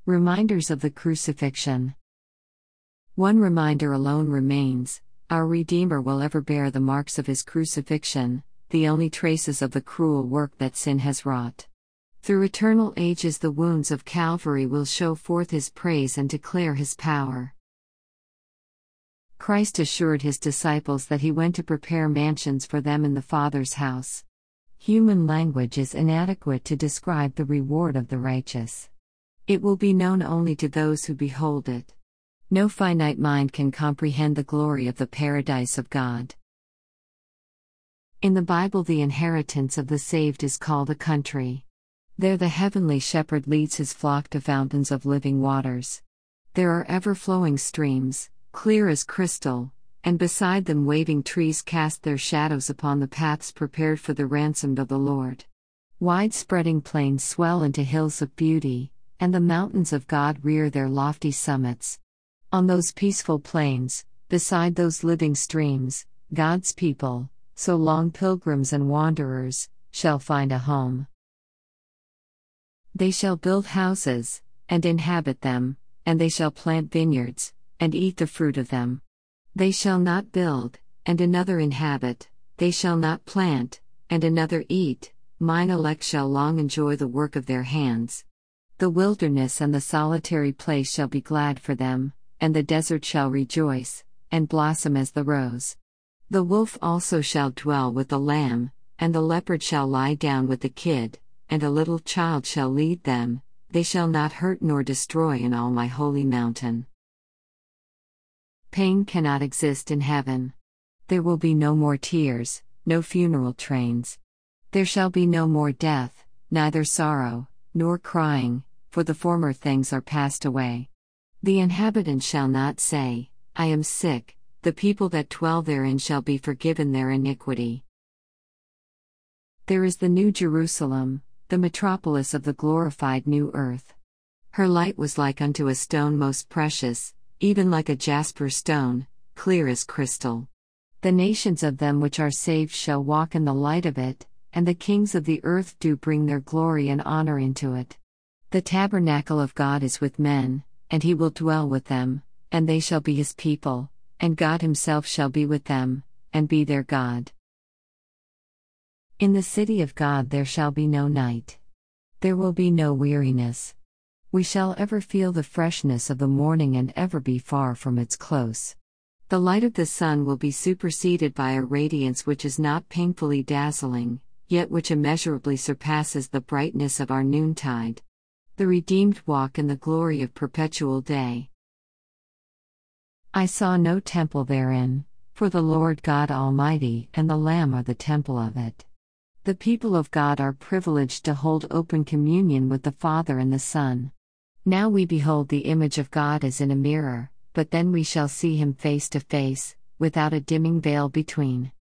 Reminders of the Crucifixion. One reminder alone remains: our Redeemer will ever bear the marks of his crucifixion, the only traces of the cruel work that sin has wrought. Through eternal ages the wounds of Calvary will show forth his praise and declare his power. Christ assured his disciples that he went to prepare mansions for them in the Father's house. Human language is inadequate to describe the reward of the righteous. It will be known only to those who behold it. No finite mind can comprehend the glory of the paradise of God. In the Bible, the inheritance of the saved is called a country. There the heavenly shepherd leads his flock to fountains of living waters. There are ever-flowing streams, clear as crystal, and beside them waving trees cast their shadows upon the paths prepared for the ransomed of the Lord. Wide-spreading plains swell into hills of beauty, and the mountains of God rear their lofty summits. On those peaceful plains, beside those living streams, God's people, so long pilgrims and wanderers, shall find a home. They shall build houses, and inhabit them, and they shall plant vineyards, and eat the fruit of them. They shall not build, and another inhabit, they shall not plant, and another eat, mine elect shall long enjoy the work of their hands. The wilderness and the solitary place shall be glad for them, and the desert shall rejoice, and blossom as the rose. The wolf also shall dwell with the lamb, and the leopard shall lie down with the kid, and a little child shall lead them, they shall not hurt nor destroy in all my holy mountain. Pain cannot exist in heaven. There will be no more tears, no funeral trains. There shall be no more death, neither sorrow, nor crying, for the former things are passed away. The inhabitants shall not say, I am sick, the people that dwell therein shall be forgiven their iniquity. There is the New Jerusalem, the metropolis of the glorified new earth. Her light was like unto a stone most precious, even like a jasper stone, clear as crystal. The nations of them which are saved shall walk in the light of it, and the kings of the earth do bring their glory and honor into it. The tabernacle of God is with men, and he will dwell with them, and they shall be his people, and God himself shall be with them, and be their God. In the city of God there shall be no night. There will be no weariness. We shall ever feel the freshness of the morning and ever be far from its close. The light of the sun will be superseded by a radiance which is not painfully dazzling, yet which immeasurably surpasses the brightness of our noontide. The redeemed walk in the glory of perpetual day. I saw no temple therein, for the Lord God Almighty and the Lamb are the temple of it. The people of God are privileged to hold open communion with the Father and the Son. Now we behold the image of God as in a mirror, but then we shall see him face to face, without a dimming veil between.